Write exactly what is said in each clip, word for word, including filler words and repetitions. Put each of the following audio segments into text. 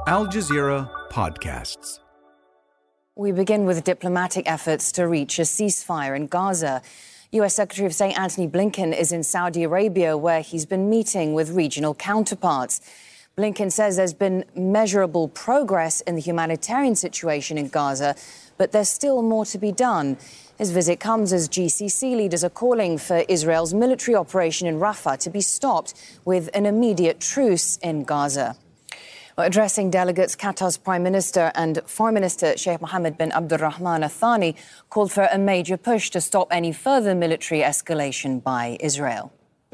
Al Jazeera Podcasts. We begin with diplomatic efforts to reach a ceasefire in Gaza. U S Secretary of State Antony Blinken is in Saudi Arabia, where he's been meeting with regional counterparts. Blinken says there's been measurable progress in the humanitarian situation in Gaza, but there's still more to be done. His visit comes as G C C leaders are calling for Israel's military operation in Rafah to be stopped with an immediate truce in Gaza. Addressing delegates, Qatar's Prime Minister and Foreign Minister Sheikh Mohammed bin Abdulrahman Al Thani called for a major push to stop any further military escalation by Israel.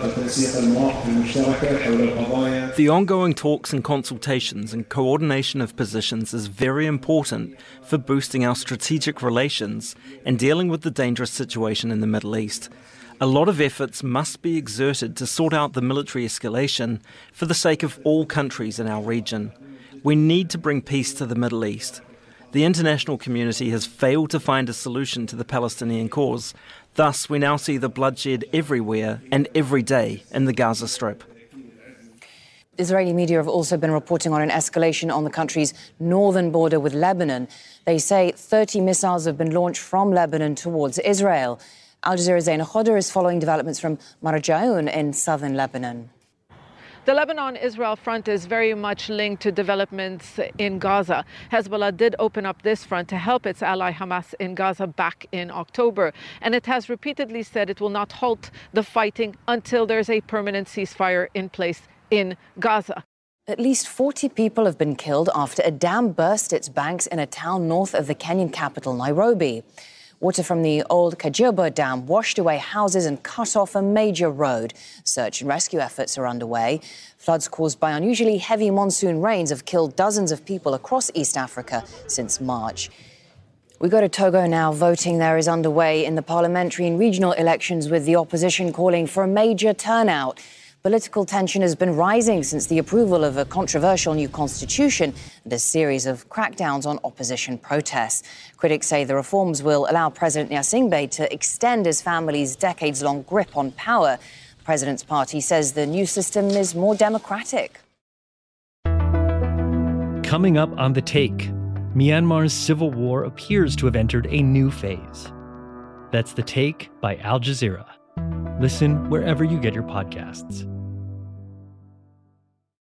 The ongoing talks and consultations and coordination of positions is very important for boosting our strategic relations and dealing with the dangerous situation in the Middle East. A lot of efforts must be exerted to sort out the military escalation for the sake of all countries in our region. We need to bring peace to the Middle East. The international community has failed to find a solution to the Palestinian cause. Thus, we now see the bloodshed everywhere and every day in the Gaza Strip. Israeli media have also been reporting on an escalation on the country's northern border with Lebanon. They say thirty missiles have been launched from Lebanon towards Israel. Al Jazeera's Zaina Khodr is following developments from Marjaoun in southern Lebanon. The Lebanon-Israel front is very much linked to developments in Gaza. Hezbollah did open up this front to help its ally Hamas in Gaza back in October. And it has repeatedly said it will not halt the fighting until there's a permanent ceasefire in place in Gaza. At least forty people have been killed after a dam burst its banks in a town north of the Kenyan capital, Nairobi. Water from the old Kajiaba Dam washed away houses and cut off a major road. Search and rescue efforts are underway. Floods caused by unusually heavy monsoon rains have killed dozens of people across East Africa since March. We go to Togo now. Voting there is underway in the parliamentary and regional elections, with the opposition calling for a major turnout. Political tension has been rising since the approval of a controversial new constitution and a series of crackdowns on opposition protests. Critics say the reforms will allow President Gnassingbé to extend his family's decades-long grip on power. The president's party says the new system is more democratic. Coming up on The Take, Myanmar's civil war appears to have entered a new phase. That's The Take by Al Jazeera. Listen wherever you get your podcasts.